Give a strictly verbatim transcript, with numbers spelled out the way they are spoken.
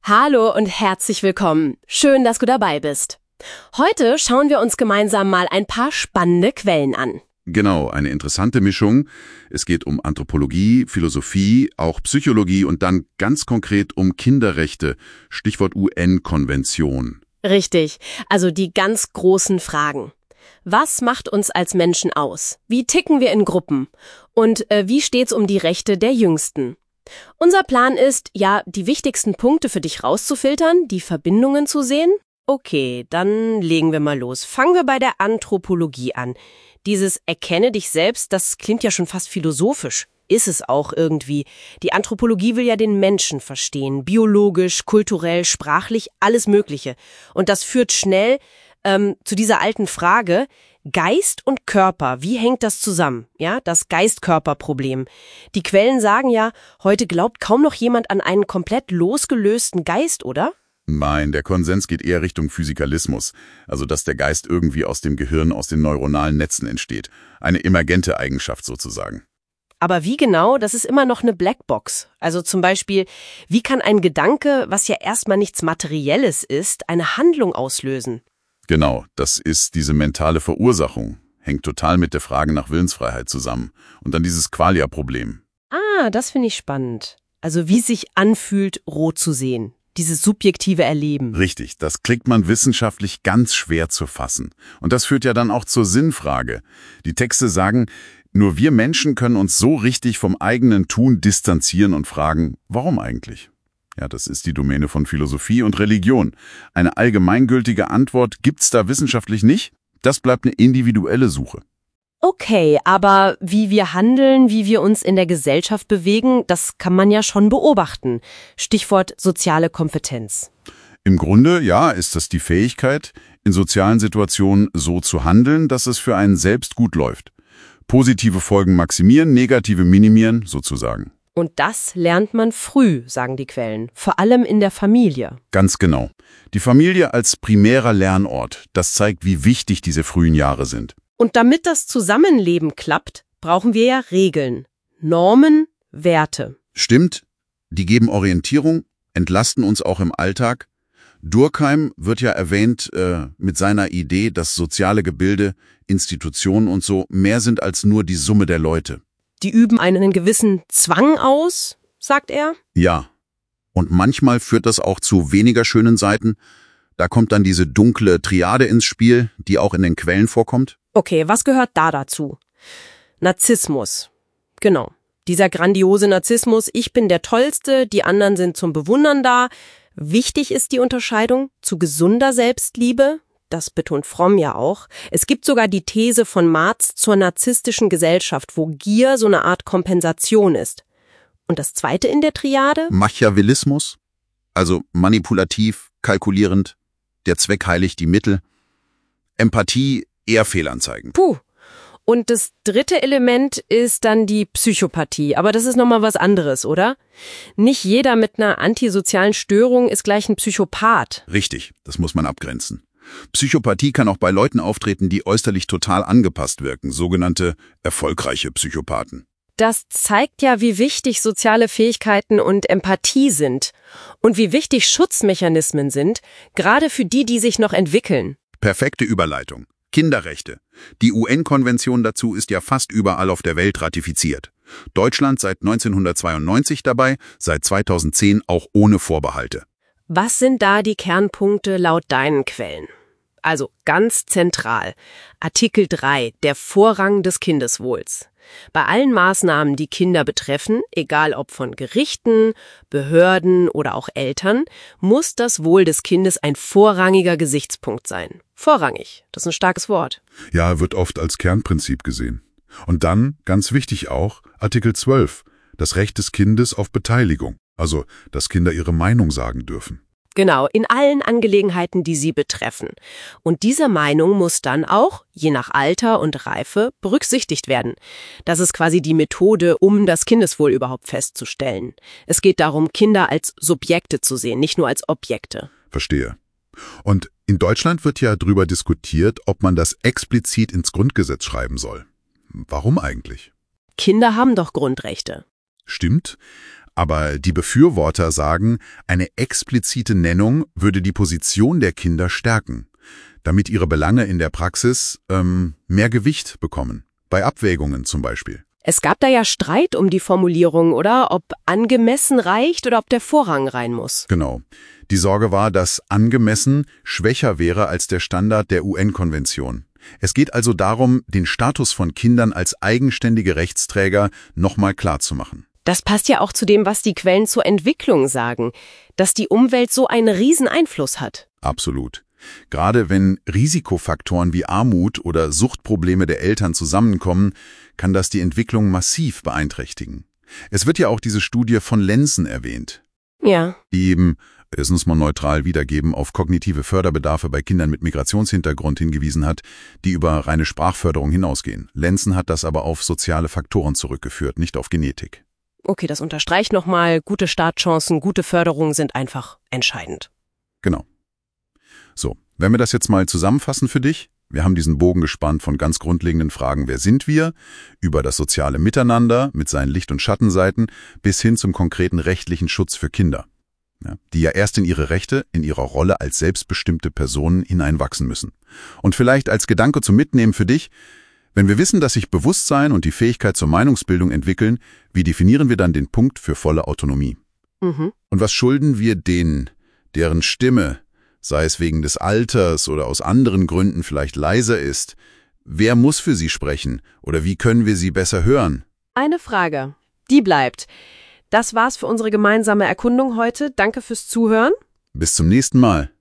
Hallo und herzlich willkommen. Schön, dass du dabei bist. Heute schauen wir uns gemeinsam mal ein paar spannende Quellen an. Genau, eine interessante Mischung. Es geht um Anthropologie, Philosophie, auch Psychologie und dann ganz konkret um Kinderrechte, Stichwort U N-Konvention. Richtig, also die ganz großen Fragen. Was macht uns als Menschen aus? Wie ticken wir in Gruppen? Und äh, wie steht's um die Rechte der Jüngsten? Unser Plan ist, ja, die wichtigsten Punkte für dich rauszufiltern, die Verbindungen zu sehen. Okay, dann legen wir mal los. Fangen wir bei der Anthropologie an. Dieses Erkenne dich selbst, das klingt ja schon fast philosophisch. Ist es auch irgendwie. Die Anthropologie will ja den Menschen verstehen. Biologisch, kulturell, sprachlich, alles Mögliche. Und das führt schnell ähm, zu dieser alten Frage, Geist und Körper, wie hängt das zusammen? Ja, das Geist-Körper-Problem. Die Quellen sagen ja, heute glaubt kaum noch jemand an einen komplett losgelösten Geist, oder? Nein, der Konsens geht eher Richtung Physikalismus, also dass der Geist irgendwie aus dem Gehirn, aus den neuronalen Netzen entsteht. Eine emergente Eigenschaft sozusagen. Aber wie genau, das ist immer noch eine Blackbox. Also zum Beispiel, wie kann ein Gedanke, was ja erstmal nichts Materielles ist, eine Handlung auslösen? Genau, das ist diese mentale Verursachung. Hängt total mit der Frage nach Willensfreiheit zusammen. Und dann dieses Qualia-Problem. Ah, das finde ich spannend. Also wie sich anfühlt, rot zu sehen. Dieses subjektive Erleben. Richtig, das kriegt man wissenschaftlich ganz schwer zu fassen. Und das führt ja dann auch zur Sinnfrage. Die Texte sagen, nur wir Menschen können uns so richtig vom eigenen Tun distanzieren und fragen, warum eigentlich? Ja, das ist die Domäne von Philosophie und Religion. Eine allgemeingültige Antwort gibt's da wissenschaftlich nicht. Das bleibt eine individuelle Suche. Okay, aber wie wir handeln, wie wir uns in der Gesellschaft bewegen, das kann man ja schon beobachten. Stichwort soziale Kompetenz. Im Grunde, ja, ist das die Fähigkeit, in sozialen Situationen so zu handeln, dass es für einen selbst gut läuft. Positive Folgen maximieren, negative minimieren, sozusagen. Und das lernt man früh, sagen die Quellen, vor allem in der Familie. Ganz genau. Die Familie als primärer Lernort, das zeigt, wie wichtig diese frühen Jahre sind. Und damit das Zusammenleben klappt, brauchen wir ja Regeln, Normen, Werte. Stimmt, die geben Orientierung, entlasten uns auch im Alltag. Durkheim wird ja erwähnt äh, mit seiner Idee, dass soziale Gebilde, Institutionen und so mehr sind als nur die Summe der Leute. Die üben einen gewissen Zwang aus, sagt er. Ja, und manchmal führt das auch zu weniger schönen Seiten. Da kommt dann diese dunkle Triade ins Spiel, die auch in den Quellen vorkommt. Okay, was gehört da dazu? Narzissmus. Genau. Dieser grandiose Narzissmus, ich bin der Tollste, die anderen sind zum Bewundern da. Wichtig ist die Unterscheidung zu gesunder Selbstliebe. Das betont Fromm ja auch. Es gibt sogar die These von Marx zur narzisstischen Gesellschaft, wo Gier so eine Art Kompensation ist. Und das zweite in der Triade? Machiavellismus, also manipulativ, kalkulierend, der Zweck heiligt die Mittel. Empathie, eher Fehlanzeigen. Puh. Und das dritte Element ist dann die Psychopathie. Aber das ist nochmal was anderes, oder? Nicht jeder mit einer antisozialen Störung ist gleich ein Psychopath. Richtig, das muss man abgrenzen. Psychopathie kann auch bei Leuten auftreten, die äußerlich total angepasst wirken, sogenannte erfolgreiche Psychopathen. Das zeigt ja, wie wichtig soziale Fähigkeiten und Empathie sind und wie wichtig Schutzmechanismen sind, gerade für die, die sich noch entwickeln. Perfekte Überleitung. Kinderrechte. Die U N-Konvention dazu ist ja fast überall auf der Welt ratifiziert. Deutschland seit neunzehnhundertzweiundneunzig dabei, seit zweitausendzehn auch ohne Vorbehalte. Was sind da die Kernpunkte laut deinen Quellen? Also ganz zentral. Artikel drei, der Vorrang des Kindeswohls. Bei allen Maßnahmen, die Kinder betreffen, egal ob von Gerichten, Behörden oder auch Eltern, muss das Wohl des Kindes ein vorrangiger Gesichtspunkt sein. Vorrangig, das ist ein starkes Wort. Ja, wird oft als Kernprinzip gesehen. Und dann, ganz wichtig auch, Artikel zwölf, das Recht des Kindes auf Beteiligung, also dass Kinder ihre Meinung sagen dürfen. Genau, in allen Angelegenheiten, die sie betreffen. Und diese Meinung muss dann auch, je nach Alter und Reife, berücksichtigt werden. Das ist quasi die Methode, um das Kindeswohl überhaupt festzustellen. Es geht darum, Kinder als Subjekte zu sehen, nicht nur als Objekte. Verstehe. Und in Deutschland wird ja darüber diskutiert, ob man das explizit ins Grundgesetz schreiben soll. Warum eigentlich? Kinder haben doch Grundrechte. Stimmt, Aber die Befürworter sagen, eine explizite Nennung würde die Position der Kinder stärken, damit ihre Belange in der Praxis ähm, mehr Gewicht bekommen, bei Abwägungen zum Beispiel. Es gab da ja Streit um die Formulierung, oder? Ob angemessen reicht oder ob der Vorrang rein muss. Genau. Die Sorge war, dass angemessen schwächer wäre als der Standard der U N-Konvention. Es geht also darum, den Status von Kindern als eigenständige Rechtsträger nochmal klarzumachen. Das passt ja auch zu dem, was die Quellen zur Entwicklung sagen, dass die Umwelt so einen riesen Einfluss hat. Absolut. Gerade wenn Risikofaktoren wie Armut oder Suchtprobleme der Eltern zusammenkommen, kann das die Entwicklung massiv beeinträchtigen. Es wird ja auch diese Studie von Lenzen erwähnt, Ja. die eben, es muss man neutral wiedergeben, auf kognitive Förderbedarfe bei Kindern mit Migrationshintergrund hingewiesen hat, die über reine Sprachförderung hinausgehen. Lenzen hat das aber auf soziale Faktoren zurückgeführt, nicht auf Genetik. Okay, das unterstreicht nochmal, gute Startchancen, gute Förderung sind einfach entscheidend. Genau. So, wenn wir das jetzt mal zusammenfassen für dich, wir haben diesen Bogen gespannt von ganz grundlegenden Fragen, wer sind wir, über das soziale Miteinander mit seinen Licht- und Schattenseiten bis hin zum konkreten rechtlichen Schutz für Kinder, ja, die ja erst in ihre Rechte, in ihrer Rolle als selbstbestimmte Personen hineinwachsen müssen. Und vielleicht als Gedanke zum Mitnehmen für dich, wenn wir wissen, dass sich Bewusstsein und die Fähigkeit zur Meinungsbildung entwickeln, wie definieren wir dann den Punkt für volle Autonomie? Mhm. Und was schulden wir denen, deren Stimme, sei es wegen des Alters oder aus anderen Gründen vielleicht leiser ist? Wer muss für sie sprechen oder wie können wir sie besser hören? Eine Frage, die bleibt. Das war's für unsere gemeinsame Erkundung heute. Danke fürs Zuhören. Bis zum nächsten Mal.